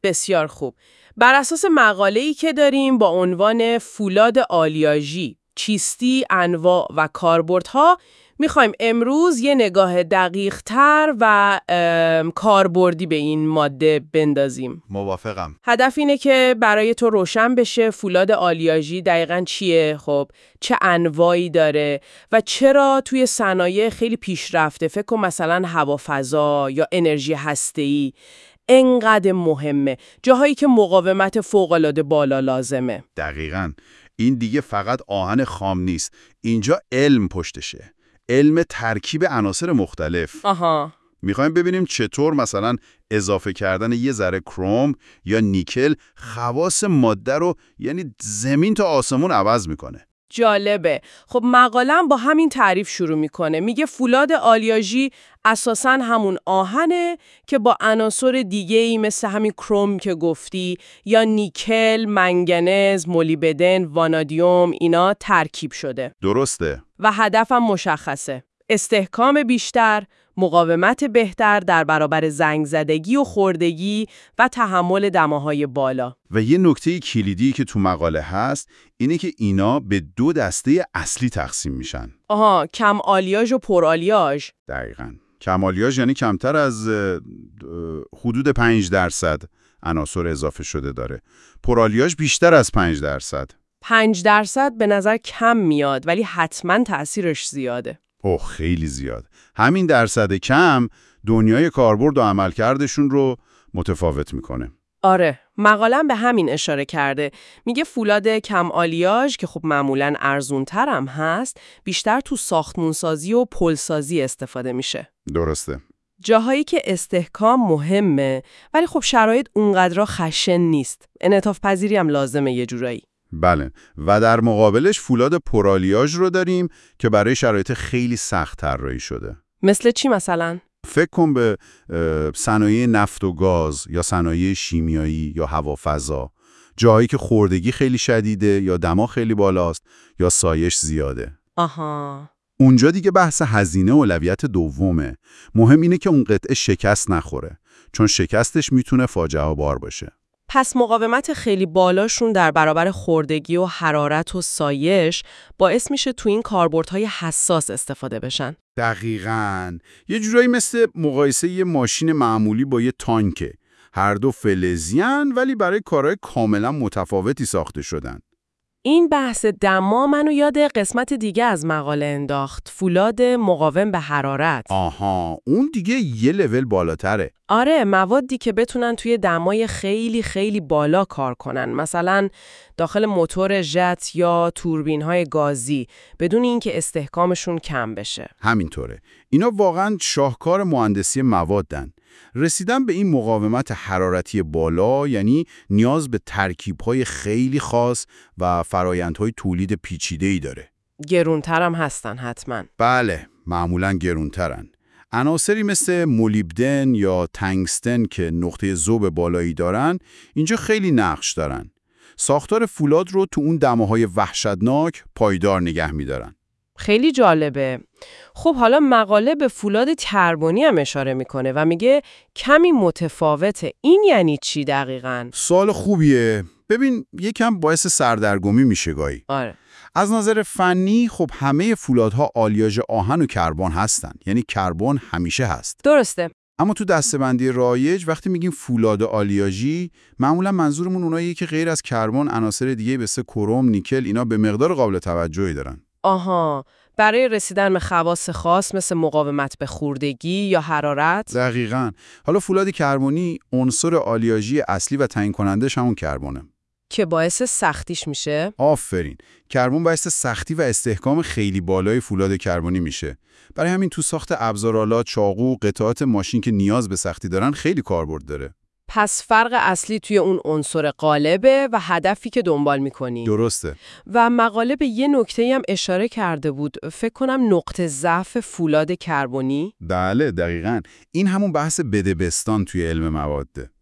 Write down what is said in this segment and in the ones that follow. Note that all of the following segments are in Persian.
بسیار خوب. بر اساس مقاله‌ای که داریم با عنوان فولاد آلیاژی، چیستی، انواع و کاربردها، میخوایم امروز یه نگاه دقیق‌تر و کاربردی به این ماده بندازیم. موافقم. هدف اینه که برای تو روشن بشه فولاد آلیاژی دقیقاً چیه، خب چه انواعی داره و چرا توی صنایع خیلی پیشرفته، فکر کن مثلا هوافضا یا انرژی هسته‌ای، انقدر مهمه، جاهایی که مقاومت فوق‌العاده بالا لازمه. دقیقاً. این دیگه فقط آهن خام نیست. اینجا علم پشتشه. علم ترکیب عناصر مختلف. آها. میخوایم ببینیم چطور مثلا اضافه کردن یه ذره کروم یا نیکل خواص ماده رو یعنی زمین تا آسمون عوض میکنه. جالبه. خب مقاله‌ام با همین تعریف شروع میکنه. میگه فولاد آلیاژی اساساً همون آهنه که با عناصر دیگه‌ای مثل همین کروم که گفتی یا نیکل، منگنز، ملیبدن، وانادیوم اینا ترکیب شده. درسته. و هدفم مشخصه. استحکام بیشتر، مقاومت بهتر در برابر زنگ زدگی و خوردگی و تحمل دماهای بالا. و یه نکته کلیدی که تو مقاله هست اینه که اینا به 2 دسته اصلی تقسیم میشن. آها، کم آلیاژ و پر آلیاژ. دقیقاً. کم آلیاژ یعنی کمتر از حدود 5% عناصر اضافه شده داره. پر آلیاژ بیشتر از 5%. 5% به نظر کم میاد ولی حتما تأثیرش زیاده. اوه خیلی زیاد. همین درصد کم دنیای کاربرد و عملکردشون رو متفاوت میکنه. آره، مقالم به همین اشاره کرده. میگه فولاد کم آلیاژ که خب معمولاً ارزون‌تر هم هست، بیشتر تو ساختمونسازی و پلسازی استفاده میشه. درسته. جاهایی که استحکام مهمه ولی خب شرایط اونقدر خشن نیست. انعطاف پذیری هم لازمه یه جورایی. بله. و در مقابلش فولاد پرآلیاژ رو داریم که برای شرایط خیلی سخت طراحی شده. مثل چی مثلا؟ فکر کن به صنایع نفت و گاز یا صنایع شیمیایی یا هوافضا، جایی که خوردگی خیلی شدیده یا دما خیلی بالاست یا سایش زیاده. آها. اونجا دیگه بحث هزینه اولویت دومه. مهم اینه که اون قطعه شکست نخوره، چون شکستش میتونه فاجعه بار باشه. پس مقاومت خیلی بالاشون در برابر خوردگی و حرارت و سایش باعث میشه تو این کاربردهای حساس استفاده بشن. دقیقاً. یه جورایی مثل مقایسه یه ماشین معمولی با یه تانکه. هر دو فلزیان ولی برای کارهای کاملا متفاوتی ساخته شدن. این بحث دما منو یاد قسمت دیگه از مقاله انداخت. فولاد مقاوم به حرارت. آها، اون دیگه یه لول بالاتره. آره، موادی که بتونن توی دمای خیلی خیلی بالا کار کنن. مثلا داخل موتور ژت یا توربین‌های گازی بدون اینکه استحکامشون کم بشه. همینطوره. اینا واقعاً شاهکار مهندسی موادن. رسیدن به این مقاومت حرارتی بالا یعنی نیاز به ترکیب‌های خیلی خاص و فرآیندهای تولید پیچیده‌ای داره. گرونترم هستن حتما. بله، معمولاً گرونترن. عناصری مثل مولیبدن یا تنگستن که نقطه ذوب بالایی دارن، اینجا خیلی نقش دارن. ساختار فولاد رو تو اون دماهای وحشتناک پایدار نگه می‌دارن. خیلی جالبه. خب حالا مقاله به فولاد کربنی هم اشاره میکنه و میگه کمی متفاوته. این یعنی چی دقیقاً؟ سوال خوبیه. ببین یکم باعث سردرگمی میشه گاهی. آره. از نظر فنی خب همه فولادها آلیاژ آهن و کربن هستن. یعنی کربن همیشه هست. درسته. اما تو دسته‌بندی رایج وقتی میگیم فولاد آلیاژی معمولا منظورمون اوناییه که غیر از کربن عناصر دیگه مثل کروم، نیکل اینا به مقدار قابل توجهی دارن. آها، برای رسیدن به خواص خاص مثل مقاومت به خوردگی یا حرارت؟ دقیقاً. حالا فولاد کربنی عنصر آلیاژی اصلی و تعیین کنندش همون کربنه. که باعث سختیش میشه؟ آفرین. کربن باعث سختی و استحکام خیلی بالای فولاد کربنی میشه. برای همین تو ساخت ابزارآلات، چاقو، قطعات ماشین که نیاز به سختی دارن خیلی کاربرد داره. پس فرق اصلی توی اون عنصر غالبه و هدفی که دنبال می‌کنی. درسته. و مقاله به یه نکته‌ای هم اشاره کرده بود. فکر کنم نقطه ضعف فولاد کربنی. بله دقیقاً. این همون بحث بدبستان توی علم مواده.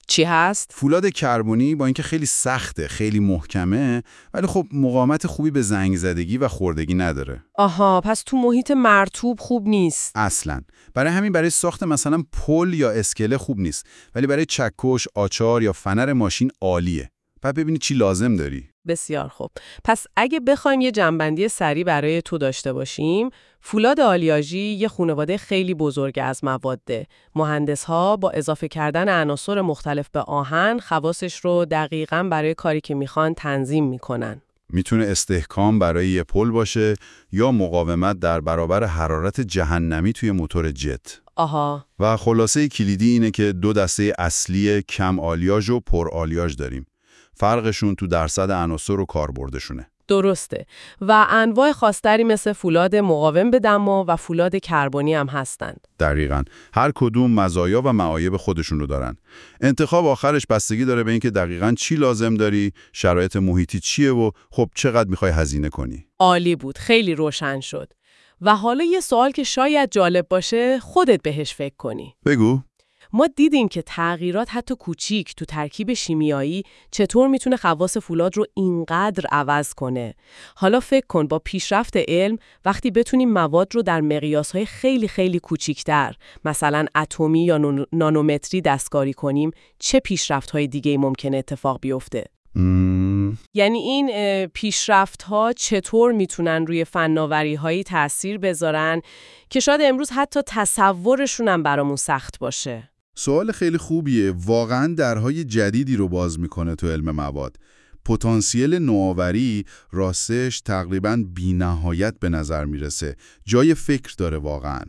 چی هست؟ فولاد کربنی با اینکه خیلی سخته، خیلی محکمه، ولی خب مقاومت خوبی به زنگ زدگی و خوردگی نداره. آها، پس تو محیط مرطوب خوب نیست. اصلاً. برای همین برای ساخت مثلا پل یا اسکله خوب نیست، ولی برای چکش، آچار یا فنر ماشین عالیه. بعد ببینید چی لازم داری. بسیار خوب. پس اگه بخوایم یه جنبندی سریع برای تو داشته باشیم، فولاد آلیاژی یه خانواده خیلی بزرگ از مواده. مهندس‌ها با اضافه کردن عناصر مختلف به آهن، خواصش رو دقیقاً برای کاری که میخوان تنظیم میکنن. میتونه استحکام برای یه پل باشه یا مقاومت در برابر حرارت جهنمی توی موتور جت. آها. و خلاصه کلیدی اینه که 2 دسته اصلی کم آلیاژ و پر آلیاژ داریم. فرقشون تو درصد عناصر و کاربردشونه. درسته. و انواع خاص‌تری مثل فولاد مقاوم به دما و فولاد کربنی هم هستند. دقیقاً. هر کدوم مزایا و معایب خودشون رو دارن. انتخاب آخرش بستگی داره به اینکه دقیقاً چی لازم داری، شرایط محیطی چیه و خب چقدر میخوای هزینه کنی. عالی بود. خیلی روشن شد. و حالا یه سوال که شاید جالب باشه، خودت بهش فکر کنی. بگو. ما دیدیم که تغییرات حتی کوچیک تو ترکیب شیمیایی چطور میتونه خواص فولاد رو اینقدر عوض کنه. حالا فکر کن با پیشرفت علم وقتی بتونیم مواد رو در مقیاس‌های خیلی خیلی کوچیک‌تر، مثلا اتمی یا نانومتری دستکاری کنیم، چه پیشرفت‌های دیگه‌ای ممکنه اتفاق بیفته؟ یعنی این پیشرفت‌ها چطور میتونن روی فناوری‌هایی تأثیر بذارن که شاید امروز حتی تصورشون هم برامون سخت باشه؟ سوال خیلی خوبیه. واقعاً درهای جدیدی رو باز میکنه تو علم مواد. پتانسیل نوآوری راستش تقریباً بی‌نهایت به نظر میرسه. جای فکر داره واقعاً.